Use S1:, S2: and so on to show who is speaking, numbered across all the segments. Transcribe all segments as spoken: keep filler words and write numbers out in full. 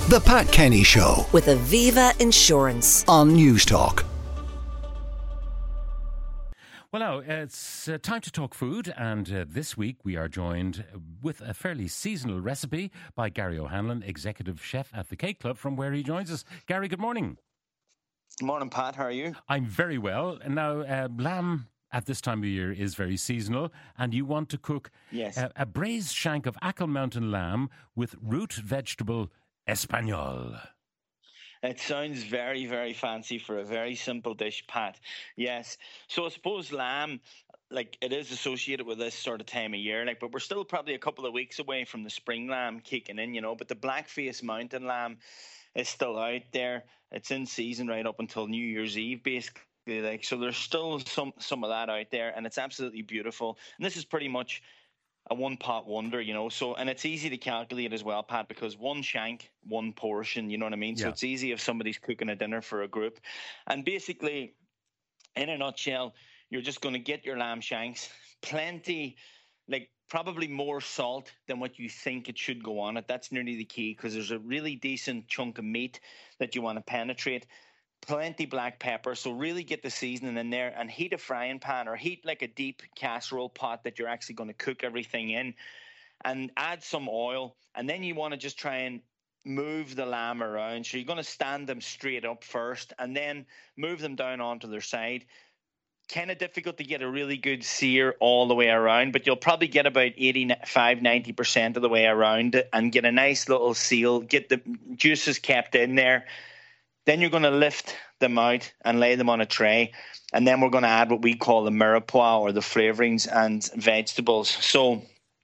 S1: The Pat Kenny Show
S2: with Aviva Insurance
S1: on Newstalk.
S3: Well, now, it's uh, time to talk food, and uh, this week we are joined with a fairly seasonal recipe by Gary O'Hanlon, Executive Chef at the Cake Club, from where he joins us. Gary, good morning.
S4: Good morning, Pat. How are you?
S3: I'm very well. And now, uh, lamb at this time of year is very seasonal, and you want to cook
S4: yes.
S3: a, a braised shank of Achill Mountain lamb with root vegetable Espanol.
S4: It sounds very, very fancy for a very simple dish, Pat. Yes. So I suppose lamb, like, it is associated with this sort of time of year, like, but we're still probably a couple of weeks away from the spring lamb kicking in, you know. But the Blackface Mountain lamb is still out there. It's in season right up until New Year's Eve, basically. Like, so there's still some some of that out there, and it's absolutely beautiful. And this is pretty much a one-pot wonder, you know, so, and it's easy to calculate as well, Pat, because one shank, one portion, you know what I mean? Yeah. So it's easy if somebody's cooking a dinner for a group. And basically, in a nutshell, you're just going to get your lamb shanks, plenty, like probably more salt than what you think it should go on it. That's nearly the key, because there's a really decent chunk of meat that you want to penetrate. Plenty black pepper, so really get the seasoning in there, and heat a frying pan or heat like a deep casserole pot that you're actually going to cook everything in, and add some oil. And then you want to just try and move the lamb around. So you're going to stand them straight up first and then move them down onto their side. Kind of difficult to get a really good sear all the way around, but you'll probably get about eighty-five, ninety percent of the way around it and get a nice little seal, get the juices kept in there. Then you're going to lift them out and lay them on a tray. And then we're going to add what we call the mirepoix, or the flavorings and vegetables. So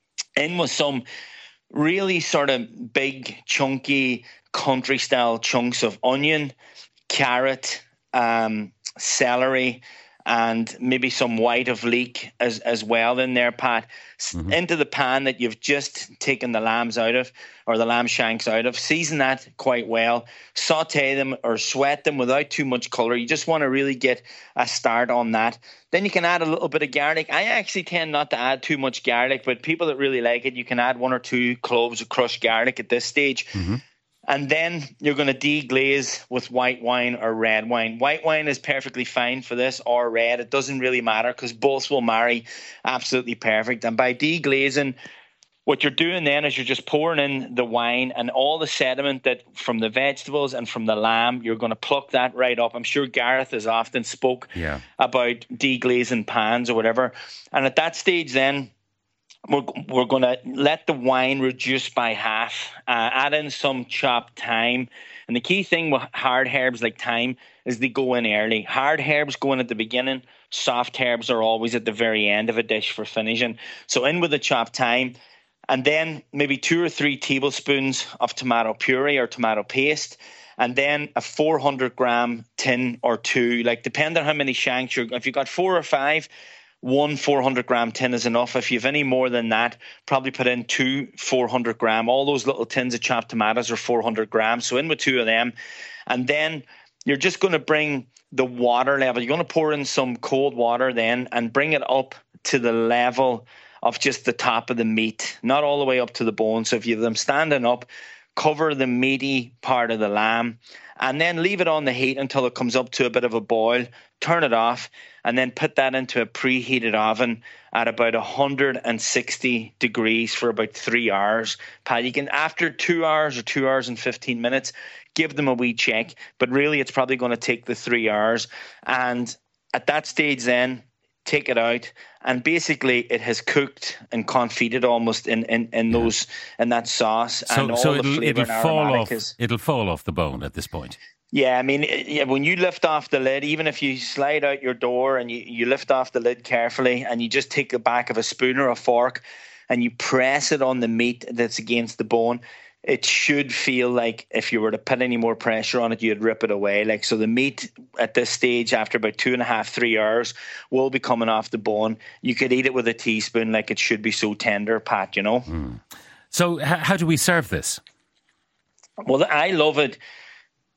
S4: in with some really sort of big, chunky, country-style chunks of onion, carrot, um, celery, and maybe some white of leek as, as well in there, Pat. Mm-hmm. Into the pan that you've just taken the lambs out of, or the lamb shanks out of. Season that quite well. Saute them or sweat them without too much colour. You just want to really get a start on that. Then you can add a little bit of garlic. I actually tend not to add too much garlic, but people that really like it, you can add one or two cloves of crushed garlic at this stage. Mm-hmm. And then you're going to deglaze with white wine or red wine. White wine is perfectly fine for this, or red. It doesn't really matter, because both will marry absolutely perfect. And by deglazing, what you're doing then is you're just pouring in the wine and all the sediment that from the vegetables and from the lamb. You're going to pluck that right up. I'm sure Gareth has often spoke yeah. about deglazing pans or whatever. And at that stage then, We're, we're going to let the wine reduce by half, uh, add in some chopped thyme. And the key thing with hard herbs like thyme is they go in early. Hard herbs go in at the beginning. Soft herbs are always at the very end of a dish for finishing. So in with the chopped thyme. And then maybe two or three tablespoons of tomato puree or tomato paste. And then a four hundred gram tin or two, like depending on how many shanks you're, if you've got four or five, one four hundred gram tin is enough. If you have any more than that, probably put in two four hundred gram. All those little tins of chopped tomatoes are four hundred grams. So in with two of them. And then you're just going to bring the water level. You're going to pour in some cold water then and bring it up to the level of just the top of the meat, not all the way up to the bone. So if you have them standing up, cover the meaty part of the lamb, and then leave it on the heat until it comes up to a bit of a boil. Turn it off, and then put that into a preheated oven at about one hundred sixty degrees for about three hours. Pat, you can, after two hours or two hours and fifteen minutes, give them a wee check, but really it's probably going to take the three hours. And at that stage then, take it out, and basically it has cooked and confited almost in, in, in yeah. those in that sauce.
S3: So,
S4: and all
S3: so
S4: the
S3: it'll,
S4: flavour
S3: it'll
S4: and
S3: fall off.
S4: is,
S3: it'll fall off the bone at this point.
S4: Yeah, I mean, yeah, when you lift off the lid, even if you slide out your door and you, you lift off the lid carefully and you just take the back of a spoon or a fork and you press it on the meat that's against the bone, it should feel like if you were to put any more pressure on it, you'd rip it away. Like, so the meat at this stage, after about two and a half, three hours, will be coming off the bone. You could eat it with a teaspoon, like it should be so tender, Pat, you know? Mm.
S3: So h- how do we serve this?
S4: Well, I love it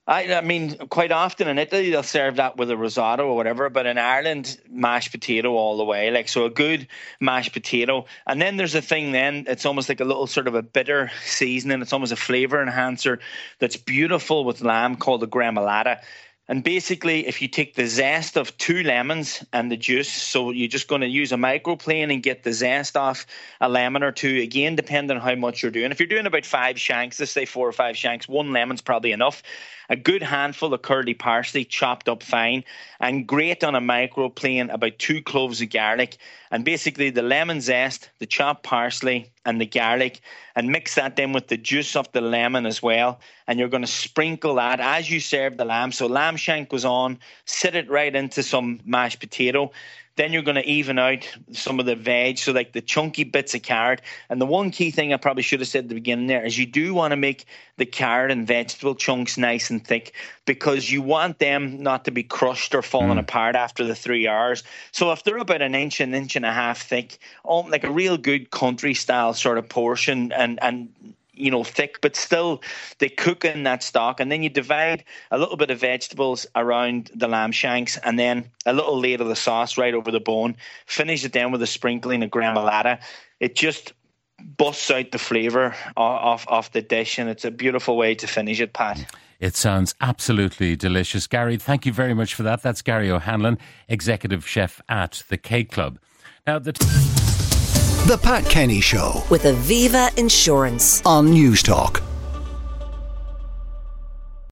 S4: I, I mean, quite often in Italy they'll serve that with a risotto or whatever, but in Ireland, mashed potato all the way. Like, so a good mashed potato. And then there's a thing then, it's almost like a little sort of a bitter seasoning. It's almost a flavour enhancer that's beautiful with lamb called the gremolata. And basically, if you take the zest of two lemons and the juice, so you're just going to use a microplane and get the zest off a lemon or two, again, depending on how much you're doing. If you're doing about five shanks, let's say four or five shanks, one lemon's probably enough. A good handful of curly parsley chopped up fine, and grate on a microplane about two cloves of garlic, and basically the lemon zest, the chopped parsley and the garlic, and mix that then with the juice of the lemon as well. And you're going to sprinkle that as you serve the lamb. So lamb shank goes on, sit it right into some mashed potato. Then you're going to even out some of the veg, so like the chunky bits of carrot. And the one key thing I probably should have said at the beginning there is you do want to make the carrot and vegetable chunks nice and thick, because you want them not to be crushed or falling mm. apart after the three hours. So if they're about an inch, an inch and a half thick, like a real good country style sort of portion, and and you know, thick, but still they cook in that stock. And then you divide a little bit of vegetables around the lamb shanks, and then a little layer of the sauce right over the bone. Finish it then with a sprinkling of gremolata. It just busts out the flavour off, off the dish, and it's a beautiful way to finish it, Pat.
S3: It sounds absolutely delicious. Gary, thank you very much for that. That's Gary O'Hanlon, Executive Chef at the Cake Club. Now, the... T-
S1: The Pat Kenny Show
S2: with Aviva Insurance
S1: on News Talk.